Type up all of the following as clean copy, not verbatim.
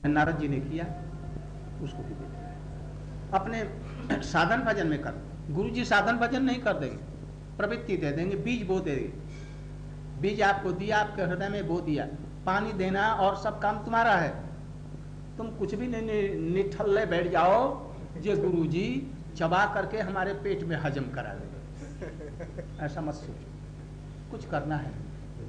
नारद जी ने किया, उसको भी देते हैं। अपने साधन भजन में कर, गुरु जी साधन भजन नहीं कर देंगे, प्रवृत्ति दे देंगे, बीज बो देंगे। बीज आपको दिया, आपके हृदय में बो दिया, पानी देना और सब काम तुम्हारा है। तुम कुछ भी नहीं निठल्ले बैठ जाओ, ये गुरु जी चबा करके हमारे पेट में हजम करा देंगे, ऐसा मत सोचो, कुछ करना है।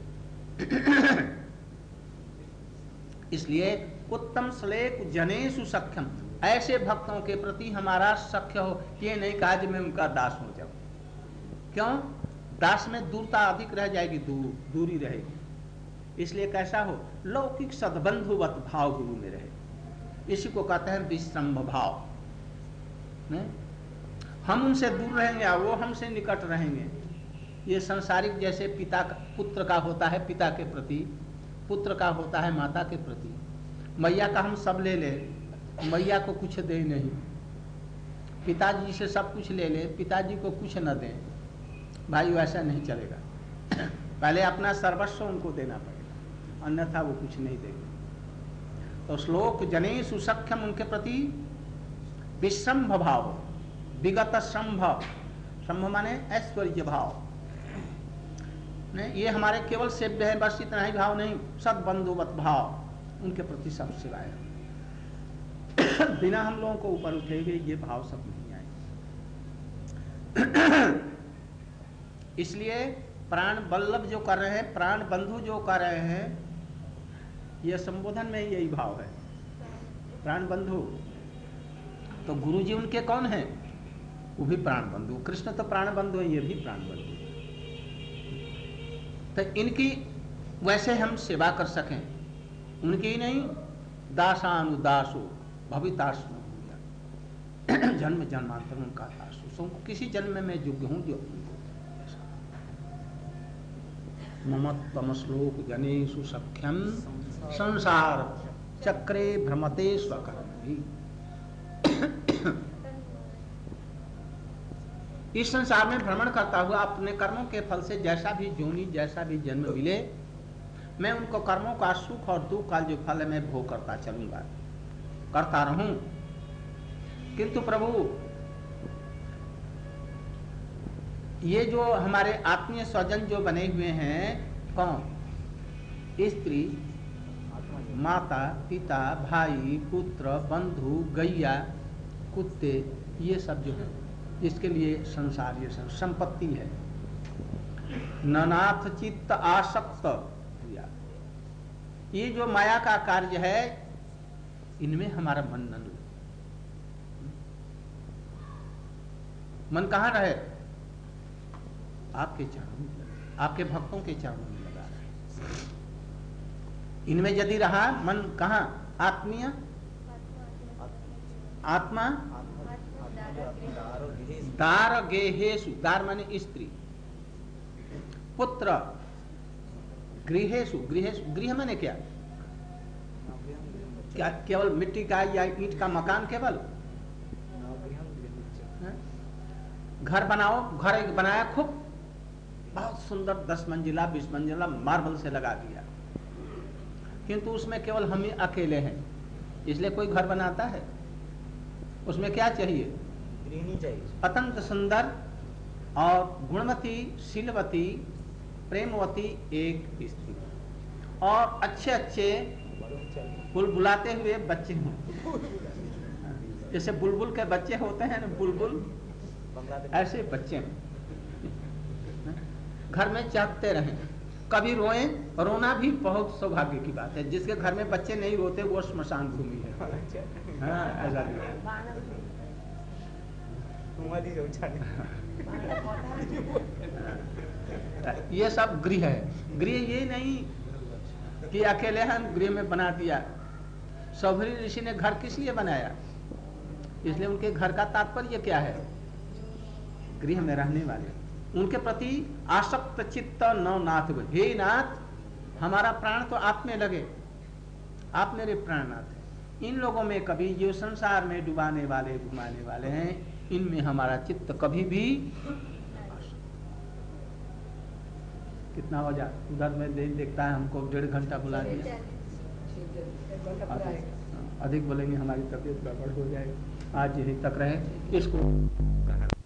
इसलिए उत्तम श्लेक जनेषु सख्यम, ऐसे भक्तों के प्रति हमारा सख्य हो। ये नहीं कहा कि मैं उनका दास हो जाऊं, क्यों? दास में दूरता अधिक रह जाएगी, दूरी रहेगी। इसलिए कैसा हो, लौकिक सद्बंधुवत भाव गुरु में रहे। इसी को कहते हैं विश्रम्भ भाव। हम उनसे दूर रहेंगे और वो हमसे निकट रहेंगे। ये संसारिक जैसे पिता पुत्र का होता है पिता के प्रति, पुत्र का होता है माता के प्रति। मैया का हम सब ले ले, मैया को कुछ दे नहीं, पिताजी से सब कुछ ले ले, पिताजी को कुछ न दें, भाई वैसा नहीं चलेगा। पहले अपना सर्वस्व उनको देना पड़ेगा, अन्यथा वो कुछ नहीं देंगे। तो श्लोक जनेषु सख्यम, उनके प्रति विश्रम्भ भाव, विगत श्रम्भ, श्रम्भ माने ऐश्वर्य भाव नहीं, ये हमारे केवल सेव्य है बस, इतना ही भाव नहीं, सद्बंधुवत भाव उनके प्रति सब सिवाय बिना हम लोगों को ऊपर उठेंगे ये भाव सब नहीं आएंगे। इसलिए प्राण वल्लभ जो कर रहे हैं, प्राण बंधु जो कर रहे हैं, ये संबोधन में यही भाव है, प्राण बंधु। तो गुरु जी उनके कौन हैं? वो भी प्राण बंधु। कृष्ण तो प्राण बंधु है, ये भी प्राण बंधु। तो इनकी वैसे हम सेवा कर सकें, उनकी नहीं, दासानुदासो भवितास्म, जन्म जन्मांतर उनका दास, किसी जन्म में योग्य हूं जो ममत्वम श्लोक जनेषु सख्यम संसार चक्रे भ्रमते स्वकर्म। इस संसार में भ्रमण करता हुआ अपने कर्मों के फल से जैसा भी जोनी, जैसा भी जन्म मिले, मैं उनको कर्मों का सुख और दुख का जो फल है मैं भोग करता चलूंगा, करता रहूं। किंतु प्रभु ये जो हमारे आत्मीय स्वजन जो बने हुए हैं, कौन? स्त्री, माता, पिता, भाई, पुत्र, बंधु, गैया, कुत्ते, ये सब जो है इसके लिए संसार, ये संपत्ति है। ननाथ चित्त आसक्त, ये जो माया का कार्य है, इनमें हमारा मन न लगे। मन कहाँ रहे? आपके चरणों में, आपके भक्तों के चरणों में लगा रहे। इनमें यदि रहा मन, कहाँ? आत्मीय आत्मा, दार गेहेषु, दार माने स्त्री, पुत्र, गृहेषु, गृहेषु, गृह माने क्या? क्या केवल मिट्टी का या ईंट का मकान? केवल घर बनाओ, घर एक बनाया खूब बहुत सुंदर, 10 मंजिला 20 मंजिला मार्बल से लगा दिया, किंतु उसमें केवल हम ही अकेले हैं। इसलिए कोई घर बनाता है, उसमें क्या चाहिए? गृहिणी चाहिए, अत्यंत सुंदर और गुणवती, शीलवती, प्रेमवती एक स्त्री, और अच्छे अच्छे बुलबुलाते हुए बच्चे हों। जैसे बुलबुल के बच्चे होते हैं ना, बुलबुल, ऐसे बच्चे घर में चहकते रहें, कभी रोएं। रोना भी बहुत सौभाग्य की बात है। जिसके घर में बच्चे नहीं रोते वो श्मशान भूमि है। हाँ, ऐसा ये सब गृह है। गृह ये नहीं कि अकेले हम गृह में बना दिया। सौभरी ऋषि ने घर किस लिए बनाया? इसलिए उनके घर का तात्पर्य क्या है? गृह में रहने वाले, उनके प्रति आसक्त चित्त न नाथ। हे नाथ, हमारा प्राण तो आप में लगे, आप मेरे प्राणनाथ हैं। इन लोगों में कभी जो संसार में डुबाने वाले, घुमाने वाले हैं, इनमें हमारा चित्त कभी भी। कितना हो जाए उधर में देखता है, हमको 1.5 घंटा बुला दिया। अधिक बोलेंगे हमारी तबीयत गड़बड़ हो जाएगी। आज यही तक रहे इसको।